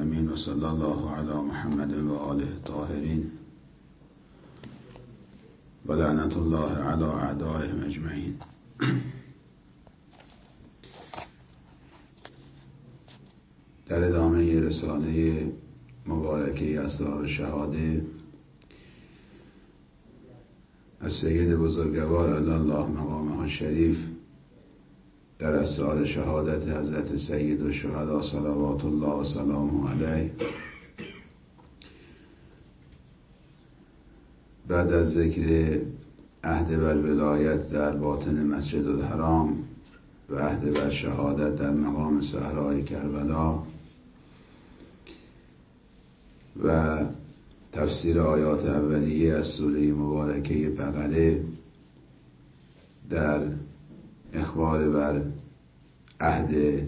العالمين وصلى الله على محمد وآله الطاهرين ولعنة الله على أعدائهم أجمعين. در ادامه رساله مبارکه اسرار شهاده از سید بزرگوار علی الله مقامه الشریف در اسرار شهادت حضرت سید الشهدا صلوات الله و سلامه علیه، بعد از ذکر عهد بر ولایت در باطن مسجد الحرام و عهد بر شهادت در مقام صحرای کربلا و تفسیر آیات اولیه از سوره مبارکه بقره در اخبار بر عهد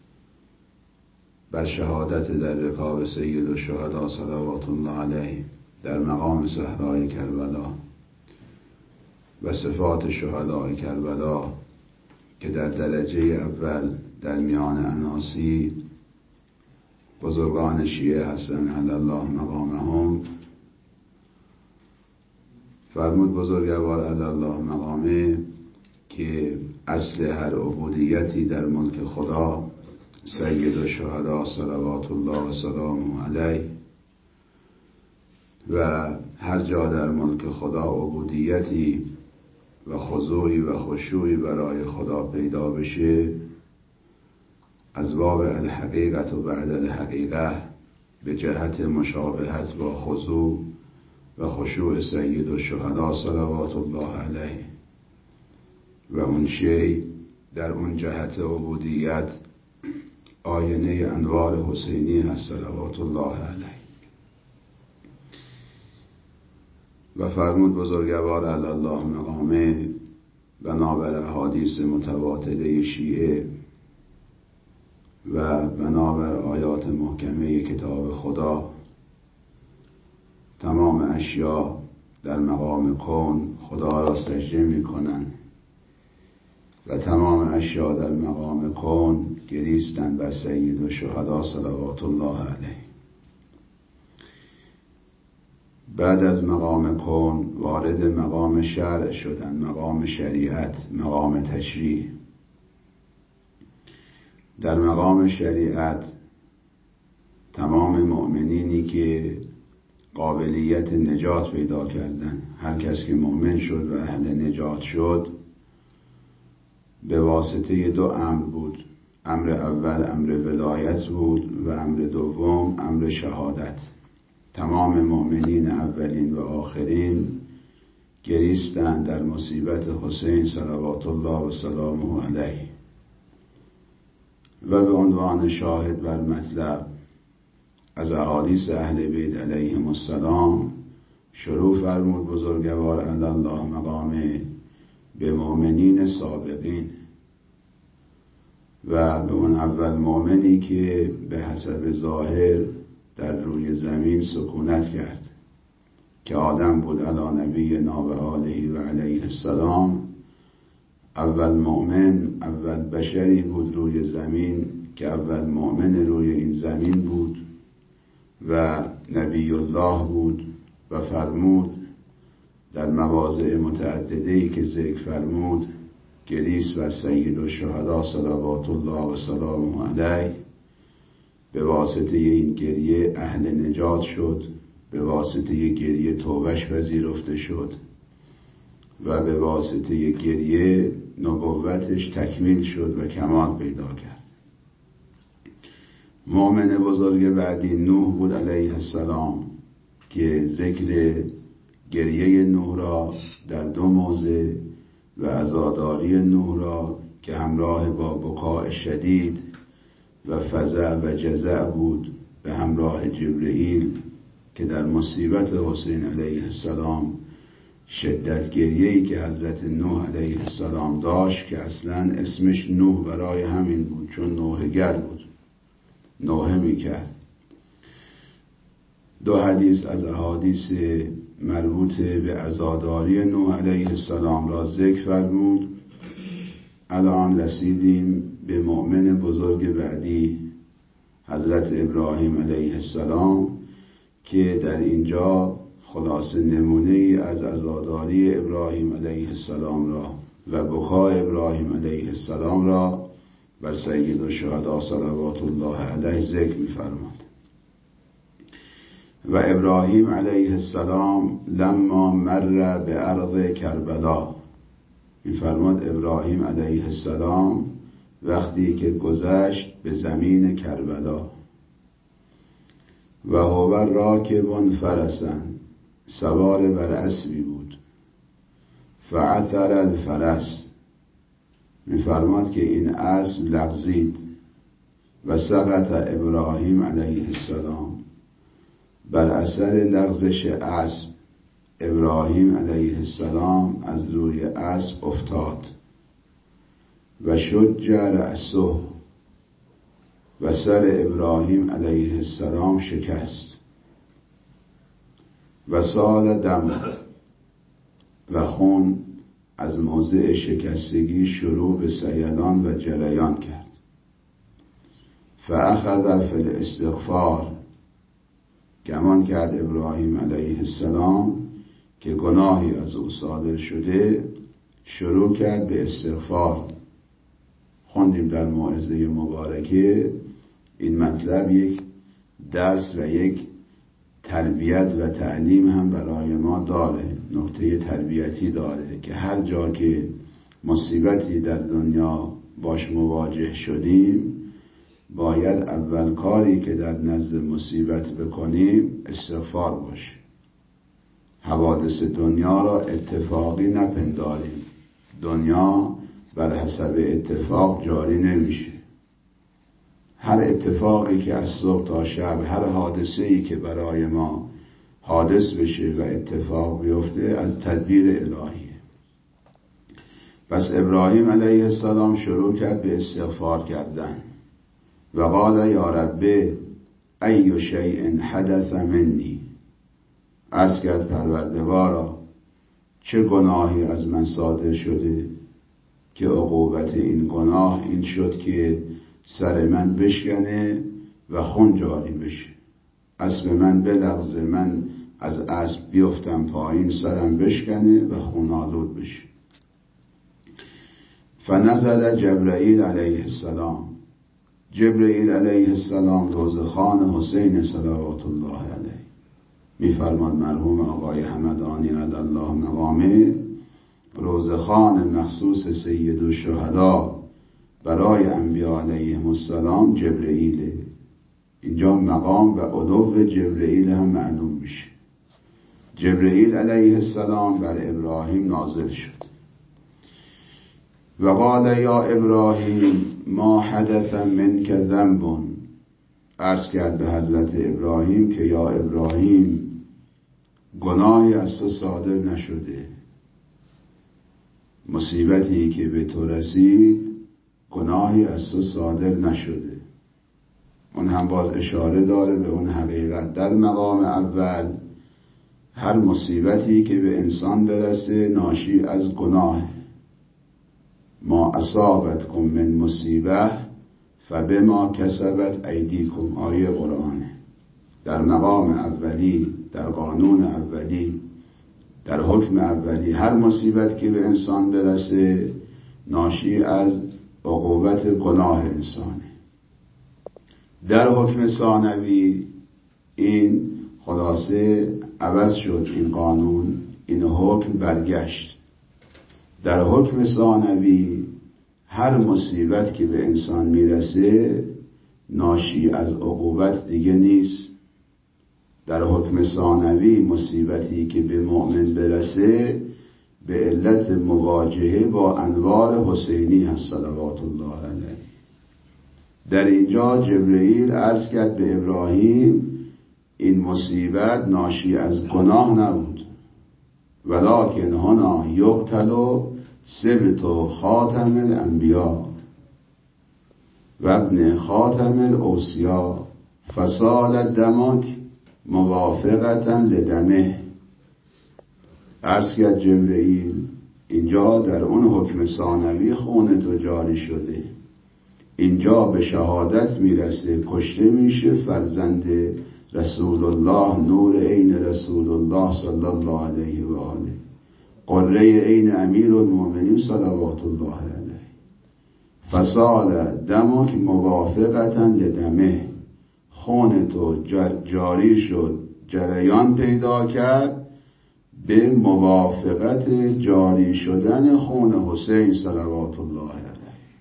بر شهادت در رکاب سید الشهدا صلوات الله علیه در مقام صحرای کربلا و صفات شهدای کربلا که در درجه اول در میان اناسی بزرگان شیعه هستند علی الله مقامهم، فرمود بزرگوار علی الله مقامه که اصل هر عبودیتی در ملک خدا سید الشهدا صلوات الله و سلامه علیه و هر جا در ملک خدا عبودیتی و خضوعی و خشوعی برای خدا پیدا بشه، از باب الحقیقت و بعد الحقیقه به جهت مشابهت با خضوع و خشوع سید الشهدا صلوات الله علیه و اون شی در اون جهت عبودیت آینه انوار حسینی هست صلوات الله علیه. و فرمود بزرگوار علی الله مقامه بنابر احادیث متواتره شیعه و بنابر آیات محکمه کتاب خدا تمام اشیا در مقام کون خدا را سجده می کنند و تمام اشیا در مقام کون گریستند بر سید الشهدا صلوات الله علیه. بعد از مقام کون وارد مقام شرع شدند، مقام شریعت، مقام تشریع. در مقام شریعت تمام مؤمنینی که قابلیت نجات پیدا کردن، هر کس که مؤمن شد و اهل نجات شد، به واسطه دو امر بود. امر اول امر ولایت بود و امر دوم امر شهادت. تمام مؤمنین اولین و آخرین گریستند در مصیبت حسین صلوات الله و سلامه علیه. و به عنوان شاهد بر مطلب از احادیث اهل بیت علیهم السلام شروع فرمود بزرگوار علی الله مقامه به مؤمنین سابقین و به اون اول مؤمنی که به حسب ظاهر در روی زمین سکونت کرد که آدم بود علی نبینا و آله و علیه السلام. اول مؤمن، اول بشری بود روی زمین که اول مؤمن روی این زمین بود و نبی الله بود و فرمود در مواضع متعدده‌ای که ذکر فرمود گریست بر سید الشهدا صلوات الله و سلامه علیه. به واسطه این گریه اهل نجات شد، به واسطه گریه توبهش پذیرفته شد و به واسطه گریه نبوتش تکمیل شد و کمال پیدا کرد. مؤمن بزرگ بعدی نوح بود علیه السلام که ذکر گریه نوح را در دو موضع و عزاداری نوح را که همراه با بکاء شدید و فزع و جزع بود به همراه جبرئیل که در مصیبت حسین علیه السلام شدت گریه‌ای که حضرت نوح علیه السلام داشت که اصلا اسمش نوح برای همین بود چون نوحگر بود، نوحه میکرد. دو حدیث از احادیث مربوط به عزاداری نوح علیه السلام را ذکر فرمود. الان رسیدیم به مؤمن بزرگ بعدی حضرت ابراهیم علیه السلام که در اینجا خلاصه نمونه ای از عزاداری ابراهیم علیه السلام را و بکای ابراهیم علیه السلام را بر سید الشهدا صلوات الله علیه ذکر می‌فرماد. و ابراهیم علیه السلام لما مر به ارض کربلا، می‌فرماد ابراهیم علیه السلام وقتی که گذشت به زمین کربلا، و هو راکب فرسا، سوار بر اسبی بود، فعثر الفرس، می‌فرماد که این اسب لغزید، و سقط ابراهیم علیه السلام، بر اثر لغزش اسب ابراهیم علیه السلام از روی اسب افتاد، و شج رأسه، و سر ابراهیم علیه السلام شکست، و سال دم، و خون از موضع شکستگی شروع به سیلان و جریان کرد. فاخذ فی الاستغفار، گمان کرد ابراهیم علیه السلام که گناهی از او صادر شده، شروع کرد به استغفار. خوندیم در موعظه مبارکه این مطلب یک درس و یک تربیت و تعلیم هم برای ما داره، نکته تربیتی داره که هر جا که مصیبتی در دنیا باش مواجه شدیم باید اول کاری که در نزد مصیبت بکنیم استغفار باشه. حوادث دنیا را اتفاقی نپنداریم، دنیا بر حسب اتفاق جاری نمیشه. هر اتفاقی که از صبح تا شب، هر حادثه‌ای که برای ما حادث بشه و اتفاق بیفته از تدبیر الهیه. پس ابراهیم علیه السلام شروع کرد به استغفار کردن و قال یا رب ای شیء حدث منی، عرض کرد پروردگارا چه گناهی از من صادر شده که عقوبت این گناه این شد که سر من بشکنه و خون جاری بشه، اسب من بلغزه، من از اسب بیفتم پایین سرم بشکنه و خون آلود بشه. فنزل جبرائیل علیه السلام، جبرائیل علیه السلام روزخوان حسین صلوات الله علیه، میفرماد مرحوم آقای همدانی علی الله مقامه، روزخوان مخصوص سید الشهدا برای انبیاء علیهم السلام جبرائیل. اینجا مقام و علو جبرائیل هم معلوم میشه. جبرائیل علیه السلام بر ابراهیم نازل شد و قال یا ابراهیم ما حدث منک ذنب، عرض کرد به حضرت ابراهیم که یا ابراهیم گناهی از تو صادر نشده، مصیبتی که به تو رسید گناهی از تو صادر نشده. اون هم باز اشاره داره به اون حقیقت. در مقام اول هر مصیبتی که به انسان برسه ناشی از گناه، ما اصابتکم من مصیبه فبما کسبت ایدیکم، آیه قرآنه. در مقام اولی، در قانون اولی، در حکم اولی هر مصیبت که به انسان برسه ناشی از عقوبت گناه انسانه. در حکم ثانوی این خلاصه عوض شد، این قانون، این حکم برگشت. در حکم ثانوی هر مصیبت که به انسان میرسه ناشی از عقوبت دیگه نیست. در حکم ثانوی مصیبتی که به مؤمن برسه به علت مواجهه با انوار حسینی هست صلوات الله علیه. در اینجا جبرئیل عرض کرد به ابراهیم این مصیبت ناشی از گناه نبود، ولکن هنا یقتل سبط خاتم الانبیاء و ابن خاتم الاوصیا فسال دمک موافقتا لدمه. عرض کرد جبرئیل اینجا در اون حکم ثانوی خون تو جاری شده، اینجا به شهادت میرسه، کشته میشه، فرزند رسول الله، نور عین رسول الله صلی الله علیه و آله، قره عین امیر المؤمنین صلوات الله علیه. فسال دمک موافقتا لدمه، خون تو جاری شد، جریان پیدا کرد به موافقت جاری شدن خون حسین صلوات الله علیه.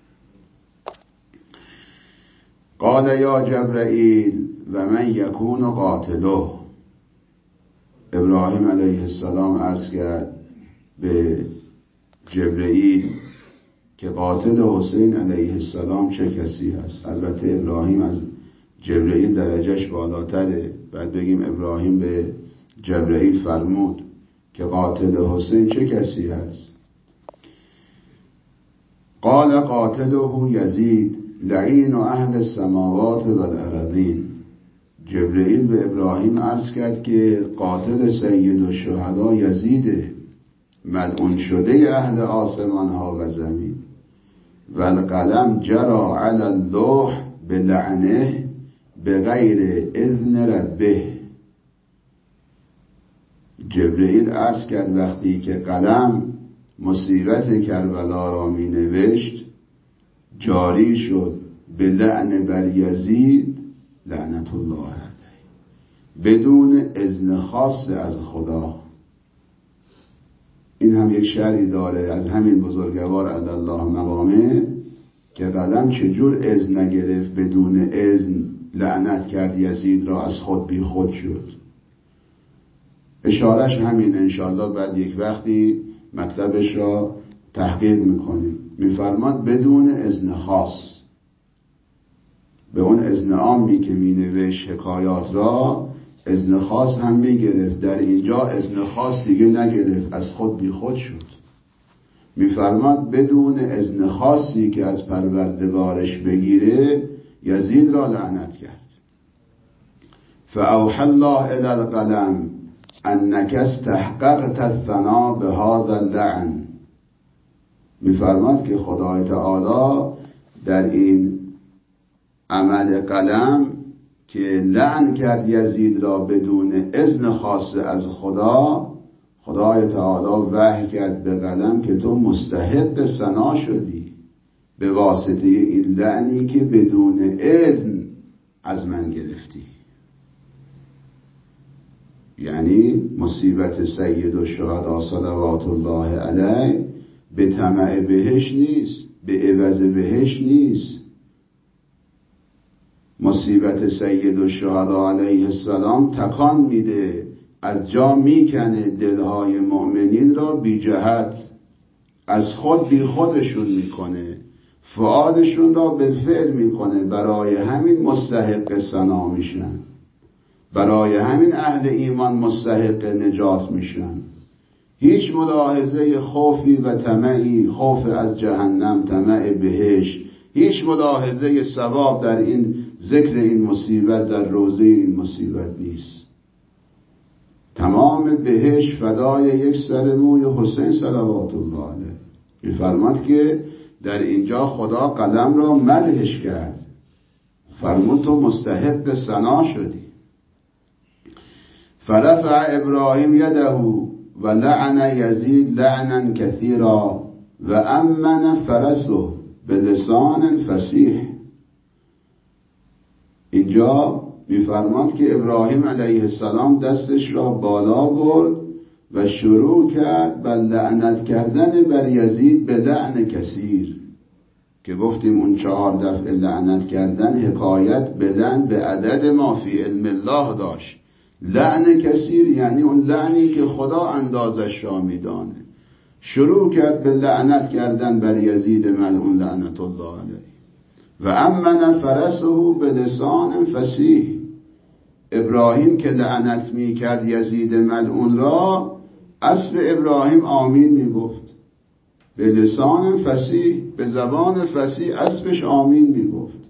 قال یا جبرائیل و من یکون قاتله. ابراهیم علیه السلام عرض کرد به جبرائیل که قاتل حسین علیه السلام چه کسی هست. البته ابراهیم از جبرائیل درجهش بالاتره، بعد بگیم ابراهیم به جبرائیل فرمود که قاتل حسین چه کسی هست. قال قاتله یزید لعین اهل السماوات والارضین. جبرائیل به ابراهیم عرض کرد که قاتل سید الشهدا یزیده، ملعون شده اهل آسمان ها و زمین. و القلم جرى علی اللوح بلعنه بغیر اذن ربه. جبرائیل عرض کرد وقتی که قلم مصیبت کربلا را می نوشت، جاری شد به لعن بر یزید لعنت الله علیه، بدون اذن خاص از خدا. این هم یک شرحی داره از همین بزرگوار علی الله مقامه که قلم چجور اذن نگرفت، بدون اذن لعنت کرد یزید را، از خود بی خود شد. اشارش همین، انشاءالله بعد یک وقتی مطلبش را تحقیق میکنیم. میفرماد بدون اذن خاص. به اون اذن عامی که مینوشت حکایات را اذن خاص هم میگرفت، در اینجا اذن خاص دیگه نگرفت، از خود بی خود شد. میفرماد بدون اذن خاصی که از پروردگارش بگیره یزید را لعنت کرد. فاوحى الله الی القلم انک استحققت الثنا بهذا اللعن. میفرماد که خدای تعالی در این عمل قلم که لعن کرد یزید را بدون اذن خاص از خدا، خدای تعالی وحی کرد به قلم که تو مستحق ثنا شدی به واسطه این لعنی که بدون اذن از من گرفتی. یعنی مصیبت سید الشهدا صلوات الله علیه به طمع بهش نیست، به عوض بهش نیست. مصیبت سید الشهدا علیه السلام تکان میده، از جا میکنه دلهای مؤمنین را بی جهت، از خود بی خودشون میکنه، فعالشون را بالفعل میکنه. برای همین مستحق ثنا میشن، برای همین اهل ایمان مستحق نجات میشن. هیچ ملاحظه خوفی و طمعی، خوف از جهنم، طمع بهشت، هیچ ملاحظه ثواب در این ذکر این مصیبت، در روزه این مصیبت نیست. تمام بهشت فدای یک سر موی حسین صلوات الله علیه. میفرماد که در اینجا خدا قلم را مدحش کرد، فرمود تو مستحق ثنا شدی. فرفع ابراهیم یده و لعن یزید لعنا کثیرا و امن فرسه بلسان فصیح. اینجا میفرماد که ابراهیم علیه السلام دستش را بالا برد و شروع کرد بر لعنت کردن بر یزید به لعن کثیر، که گفتیم اون 4 دفعه لعنت کردن حکایت به لعن به عدد ما فی علم الله داشت. لعن کثیر یعنی اون لعنی که خدا اندازش را میدانه. شروع کرد به لعنت کردن بر یزید ملعون لعنت الله علیه. و امن فرسه به لسان فصیح. ابراهیم که لعنت می کرد یزید ملعون را، اسب ابراهیم آمین می گفت، به لسان فصیح، به زبان فصیح اسبش آمین می گفت.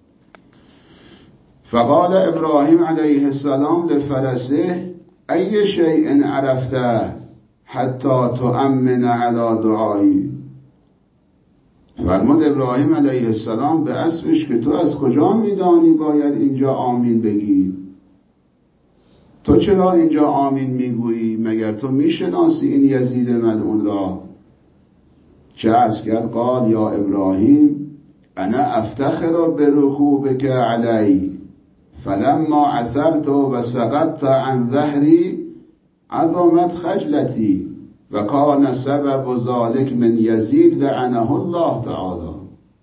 فقال ابراهیم علیه السلام لفرسه ای شیء عرفته حتی تؤمن علی دعایی. فرمود ابراهیم علیه السلام به اسبش که تو از کجا میدانی باید اینجا آمین بگی؟ تو چرا اینجا آمین میگویی؟ مگر تو میشناسی این یزید ملعون را؟ چه عرض کرد؟ قال یا ابراهیم انا افتخر برکوبک علی فلما عثرت و سقطت عن ظهری عظمت خجلتی و کان سبب ذلک من یزید لعنه الله تعالی.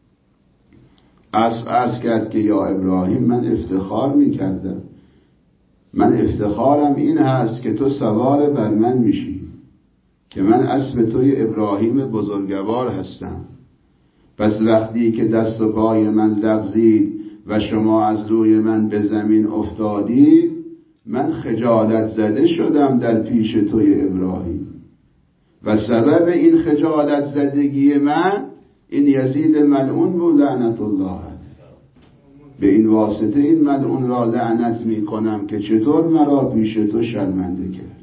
عرض کرد که یا ابراهیم من افتخار میکردم، من افتخارم این هست که تو سوار بر من میشی، که من اسب توی ابراهیم بزرگوار هستم. پس وقتی که دست و پای من لغزید و شما از روی من به زمین افتادید، من خجالت زده شدم در پیش توی ابراهیم و سبب این خجالت زدگی من این یزید ملعون بود لعنت الله علیه. به این واسطه این ملعون را لعنت می کنم که چطور مرا پیش تو شرمنده کرد.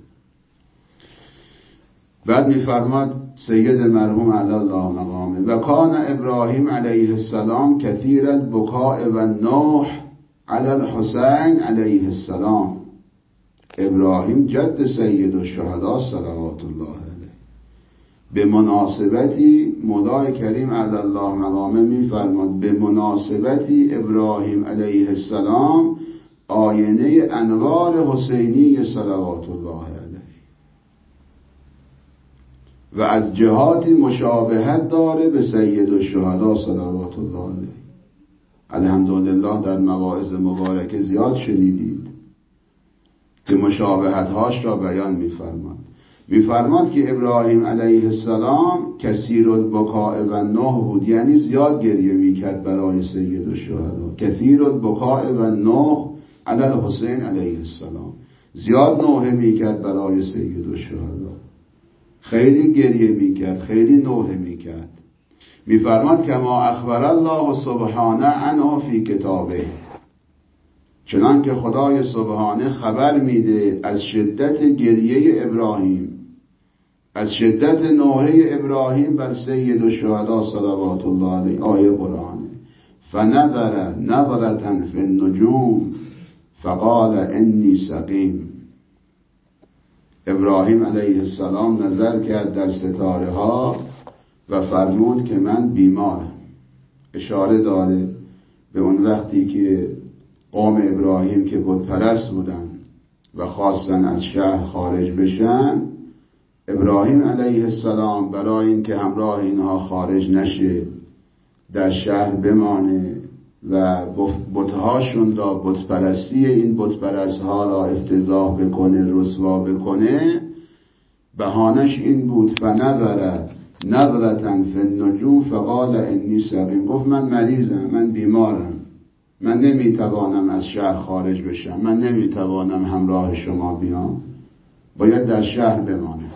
بعد می فرماد سید مرحوم علی الله مقامه و کان ابراهیم علیه السلام کثیر البکاء و النوح علی الحسین علیه السلام. ابراهیم جد سید الشهدا صلوات الله علیه به مناسبتی مولای کریم علی الله مقامه میفرماد به مناسبتی ابراهیم علیه السلام آینه انوار حسینی صلوات الله علیه و از جهاتی مشابهت داره به سید الشهدا صلوات الله علیه. الحمدلله در مواعظ مبارکه زیاد شنیدید که مشابهت‌هاش را بیان می‌فرماد که ابراهیم علیه السلام کثیر البکاء و النوح بود، یعنی زیاد گریه میکرد برای سید الشهدا. کثیر البکاء و النوح علی الحسین علیه السلام، زیاد نوحه میکرد برای سید الشهدا، خیلی گریه میکرد، خیلی نوحه میکرد. می‌فرماد کما اخبر الله سبحانه عنه فی کتابه، چنان که خدای سبحانه خبر میده از شدت گریه ابراهیم، از شدت نوحه ابراهیم بر سید الشهدا صلوات الله علیه. آیه قرآن فنظر نظرة فی النجوم فقال انی سقیم. ابراهیم علیه السلام نظر کرد در ستاره ها و فرمود که من بیمارم. اشاره داره به اون وقتی که قوم ابراهیم که بت پرست بودن و خواستن از شهر خارج بشن، ابراهیم علیه السلام برای اینکه همراه اینها خارج نشه، در شهر بمانه و بتهاشون را، بت پرستی این بت پرست ها را افتضاح بکنه، رسوا بکنه، بهانش این بود فنظر نظرة فی النجوم فقال انی سقیم. گفت من مریضم، من بیمارم، من نمیتوانم از شهر خارج بشم، من نمیتوانم همراه شما بیام، باید در شهر بمانم.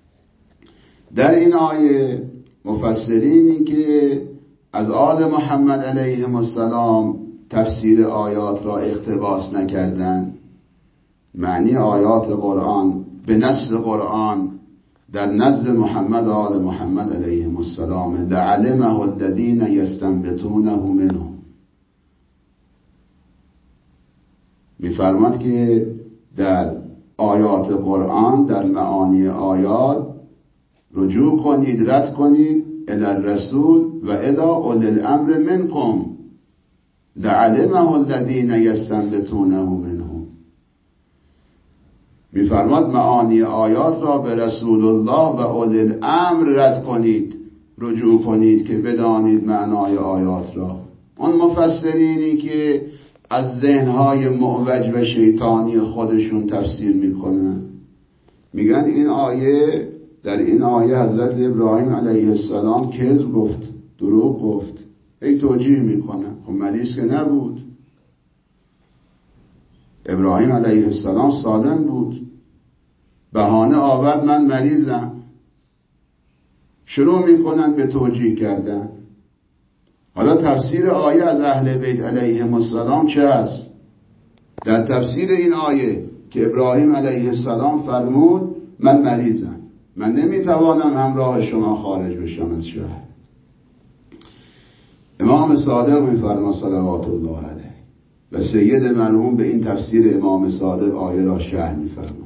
در این آیه مفسرینی که از آل محمد علیهم السلام تفسیر آیات را اقتباس نکردند، معنی آیات قرآن به نص قرآن در نزد محمد آل محمد علیهم السلام لعلمه الذین یستنبطونه منه. می‌فرماد که در آیات قرآن، در معانی آیات رجوع کنید، رد کنید الی الرسول و الی اولی الامر منکم لعلمه الذین یستنبطونه منه. می‌فرماد معانی آیات را به رسول الله و اولی الامر رد کنید، رجوع کنید که بدانید معنای آیات را. اون مفسرینی که از ذهنهای معوج و شیطانی خودشون تفسیر میکنن، میگن این آیه، در این آیه حضرت ابراهیم علیه السلام کذب گفت، دروغ گفت، ای توجیه میکنن. خب مریض که نبود، ابراهیم علیه السلام سالم بود، بهانه آورد من مریضم. شروع میکنن به توجیه کردن. حالا تفسیر آیه از اهل بیت علیهم السلام چه است؟ در تفسیر این آیه که ابراهیم علیه السلام فرمود من مریضم، من نمیتوانم همراه شما خارج بشم از شهر. امام صادق می‌فرماد صلوات الله علیه و سید مرحوم به این تفسیر امام صادق آیه را شرح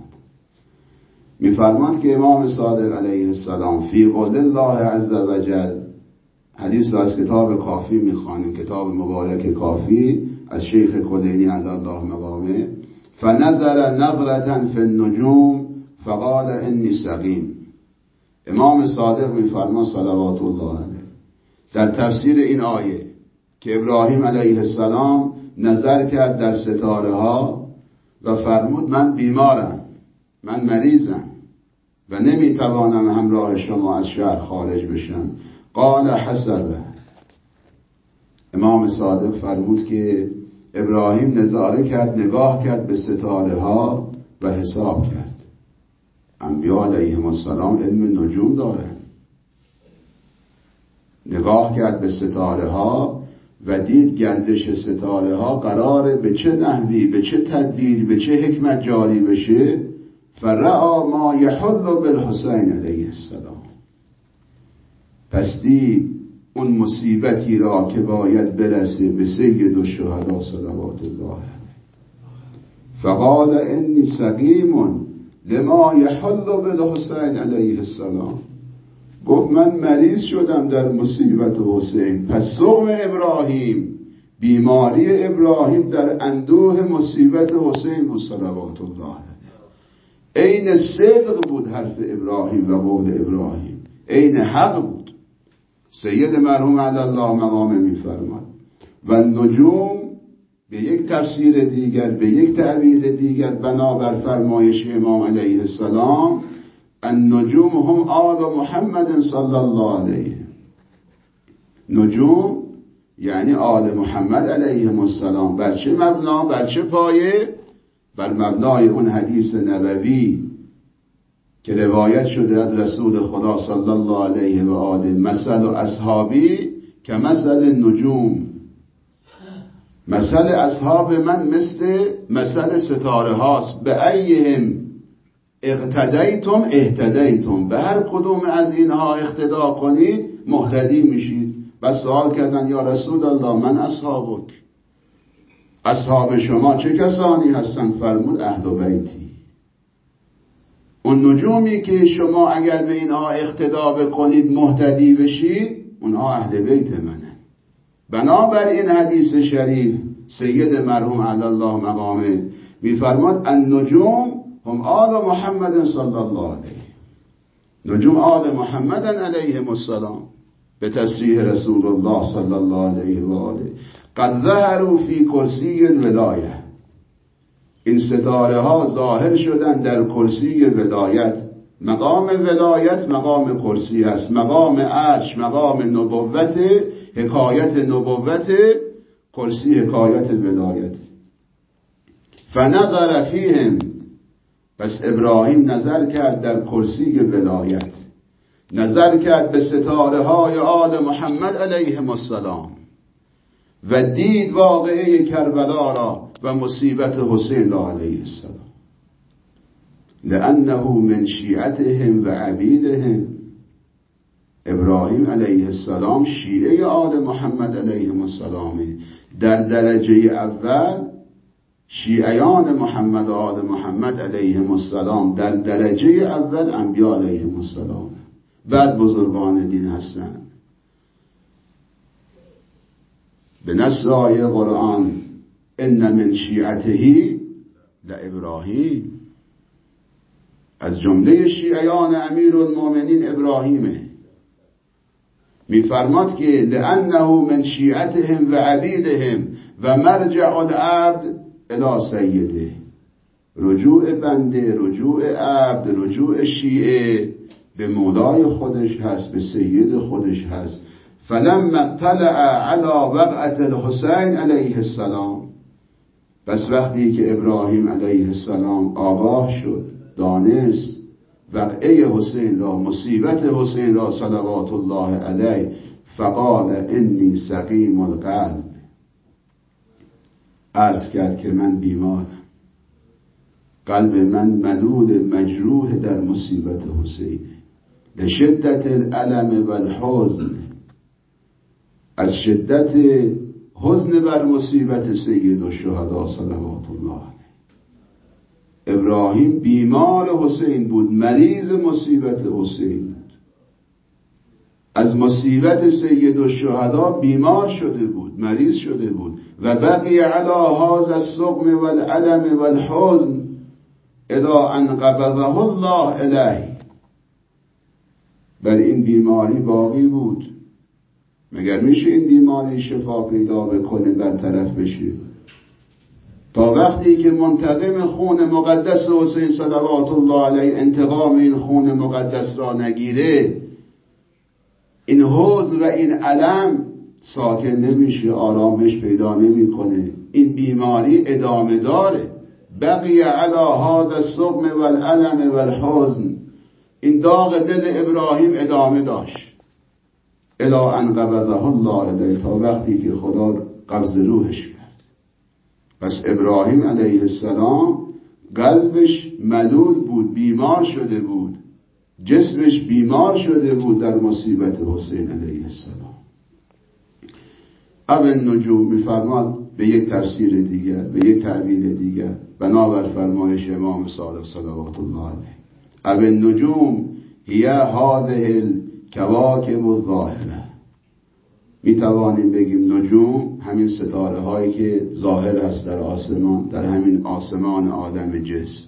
می‌فرماد که امام صادق علیه السلام فی قول الله عز وجل، حدیث را از کتاب کافی می‌خوانیم، کتاب مبارک کافی از شیخ کلینی علی الله مقامه، فنظر نظرة فی النجوم فقال انی سقیم. امام صادق می‌فرماد صلوات الله علیه در تفسیر این آیه که ابراهیم علیه السلام نظر کرد در ستاره ها و فرمود من بیمارم، من مریضم و نمیتوانم همراه شما از شهر خارج بشم. قال حسبه. امام صادق فرمود که ابراهیم نظاره کرد، نگاه کرد به ستاره ها و حساب کرد. انبیاء علیهم السلام علم نجوم دارن. نگاه کرد به ستاره ها و دید گردش ستاره ها قراره به چه نحوی، به چه تدبیر، به چه حکمت جاری بشه. فرعا ما یحل بالحسین علیه السلام. پس دید اون مصیبتی را که باید برسه به سید الشهدا صلوات الله علیه. فقال انی سقیم لما یحل بالحسین علیه السلام. گفت من مریض شدم در مصیبت حسین. پس سقم ابراهیم، بیماری ابراهیم در اندوه مصیبت حسین بود صلوات الله علیه. عین صدق بود حرف ابراهیم و قول ابراهیم، عین حق بود. سید مرحوم علی الله مقامه میفرماد و نجوم به یک تفسیر دیگر، به یک تعبیر دیگر، بنابر فرمایش امام علیه السلام، النجوم هم آل محمد صلی الله علیه. نجوم یعنی آل محمد علیهم السلام. بر چه مبنا، بر چه پایه؟ بر مبنای اون حدیث نبوی که روایت شده از رسول خدا صلی الله علیه و آله، مثل اصحابی که مثل نجوم. مثل اصحاب من مثل ستاره هاست. به ایهم اقتدیتم اهتدیتم. به هر کدوم از اینها اقتدا کنید مهتدی میشید. و سوال کردن یا رسول الله من اصحابک، اصحاب شما چه کسانی هستند؟ فرمود اهل بیتی. اون نجومی که شما اگر به اینها اقتدا بکنید مهتدی بشید، اونها اهل بیت منه. بنابر این حدیث شریف سید مرحوم علی الله مقامه میفرماد النجوم هم آل محمد صلی الله علیه. نجوم آل محمد علیهم السلام به تصریح رسول الله صلی الله علیه و آله. قد ظهروا فی کرسی الولایه. این ستاره ها ظاهر شدن در کرسی ولایت. مقام ولایت مقام کرسی هست، مقام عرش مقام نبوت، حکایت نبوت، کرسی حکایت ولایت. فنظر فیهم. پس ابراهیم نظر کرد در کرسی ولایت، نظر کرد به ستاره های آل محمد علیهم السلام و دید واقعه کربلا را و مصیبت حسین را علیه السلام. لأنه من شیعتهم و عبیدهم. ابراهیم علیه السلام شیعه آل محمد علیهم السلام. در درجه اول شیعیان محمد آل محمد علیهم السلام در درجه اول انبیاء علیهم السلام، بعد بزرگان دین هستند. به نص آیه قرآن ان من شیعته لابراهیم. از جمله شیعیان امیرالمؤمنین ابراهیمه. میفرماد که لانه من شیعتهم و عبیدهم و مرجع العبد الی سیده. رجوع بنده، رجوع عبد، رجوع شیعه به مولای خودش هست، به سید خودش هست. فلما اطلع علی وقعة الحسین علیه السلام. پس وقتی که ابراهیم علیه السلام آگاه شد، دانست وقعه حسین را، مصیبت حسین را صلوات الله علیه، فقال انی سقیم القلب. عرض کرد که من بیمارم، قلب من ملول مجروح در مصیبت حسین. لشدت الالم و الحزن. از شدت حزن بر مصیبت سید الشهدا صلوات الله علیه. ابراهیم بیمار حسین بود، مریض مصیبت حسین بود. از مصیبت سید الشهدا بیمار شده بود، مریض شده بود. و بقی علی هذا السقم والعلم والحزن الی ان قبضه الله الیه. بر این بیماری باقی بود. مگر میشه این بیماری شفا پیدا بکنه، برطرف بشه؟ تا وقتی که منتقم خون مقدس حسین صلوات الله علیه انتقام این خون مقدس را نگیره، این حزن و این علم ساکن نمیشه، آرامش پیدا نمیکنه. این بیماری ادامه داره. بقی علی هذا السقم والعلم والحزن. این داغ دل ابراهیم ادامه داشت الی ان قبضه الله الیه، تا وقتی که خدا قبض روحش کرد. پس ابراهیم علیه السلام قلبش ملول بود، بیمار شده بود، جسمش بیمار شده بود در مصیبت حسین علیه السلام. اب النجوم میفرماد به یک تفسیر دیگر، به یک تعبیر دیگر، بنابر فرمایش امام صادق صلوات الله علیه: اب النجوم هی هذه الکواکب الظاهره. می توانیم بگیم نجوم همین ستاره هایی که ظاهر است در آسمان، در همین آسمان آدم جسم.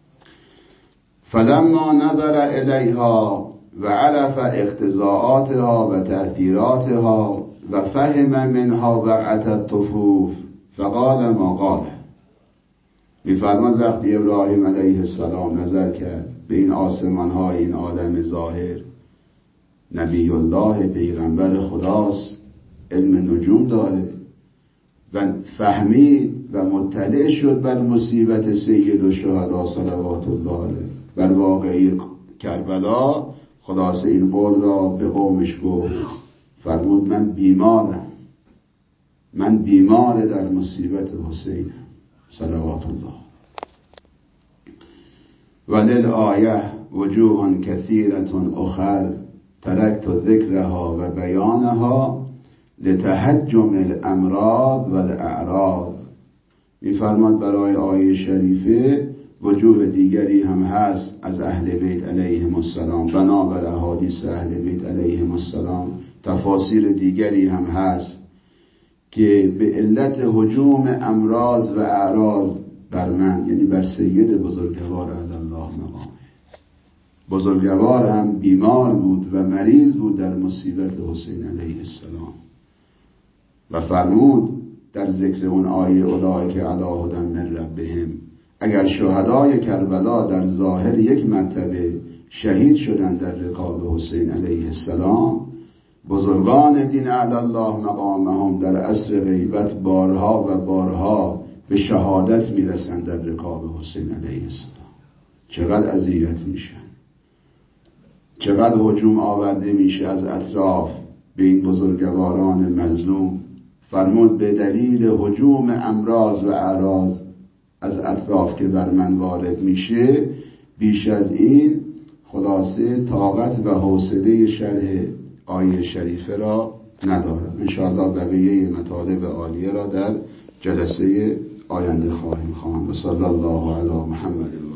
فلما نظر الیها و عرف اقتضاءاتها و تأثیراتها و فهم منها وقعت الطفوف فقال ما قال. می‌فرماد وقتی ابراهیم علیه السلام نظر کرد به این آسمان های این آدم ظاهر، نبی الله پیغمبر خداست، علم نجوم داره، و فهمید و مطلع شد بر مصیبت سید الشهدا صلوات الله علیه، بر واقعی کربلا. خلاصه این قول را به قومش گفت، فرمود من بیمارم، من بیمار در مصیبت حسین صلوات الله. وللآیه وجوه کثیرة اخر ترکت ذکرها و بیانها لتهجم الامراض والاعراض. میفرماد برای آیه شریفه وجوه دیگری هم هست از اهل بیت علیهم السلام، بنابر احادیث اهل بیت علیهم السلام تفاسیر دیگری هم هست که به علت هجوم امراض و اعراض بر من، یعنی بر سید بزرگوار عدالله مقامه، بزرگوار هم بیمار بود و مریض بود در مصیبت حسین علیه السلام. و فرمود در ذکر اون آیه اولئک علی هدی من ربهم، اگر شهدای کربلا در ظاهر یک مرتبه شهید شدند در رکاب حسین علیه السلام، بزرگان دین عدالله مقامهم در عصر غیبت بارها و بارها به شهادت میرسند در رکاب حسین علیه السلام. چقدر اذیت میشن، چقدر هجوم آورده میشه از اطراف به این بزرگواران مظلوم. فرمود به دلیل هجوم امراض و اعراض از اطراف که بر من وارد میشه، بیش از این خلاصه طاقت و حوصله شرح آیه شریفه را ندارم. انشاءالله بقیه مطالب عالیه را در جلسه آینده خواهیم خواند. و صلی الله علی محمد.